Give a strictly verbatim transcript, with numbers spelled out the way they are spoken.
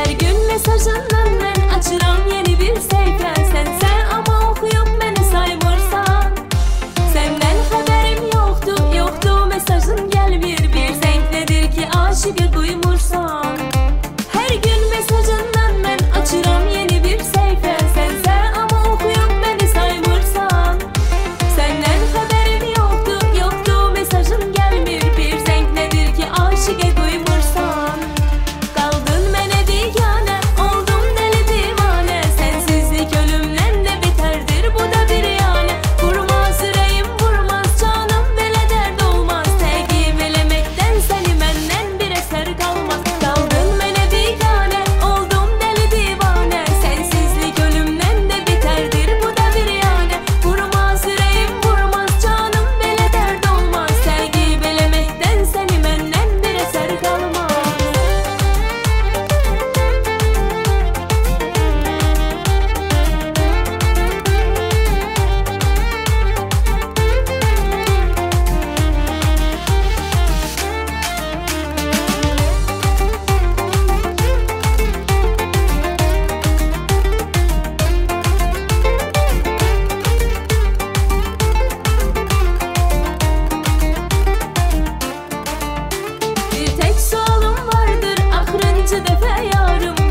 Her gün mesajından ben açıram yeni bir sayfa. Sense ama okuyup beni saymırsan. Senden haberim yoktu, yoktu mesajın gel bir bir zevk nedir ki aşığı duymursan. Her gün mesajından ben açıram yeni bir sayfa. Sense ama okuyup beni saymırsan. Senden haberim yoktu, yoktu mesajın gelmir bir zevk nedir ki aşığı duymursan. Kaldın bana digane, oldum deli divane. Sensizlik ölümden de biterdir, bu da bir yani. Vurmaz yüreğim vurmaz canım, böyle dert olmaz. Takip elemekten seni benden bir eser kalmaz. Kaldın bana digane, oldum deli divane. Sensizlik ölümden de biterdir, bu da bir yani. Vurmaz yüreğim vurmaz canım, böyle dert olmaz. Takip elemekten seni benden bir eser kalmaz. Bir tek sualım vardır ahırıncı defa yarım.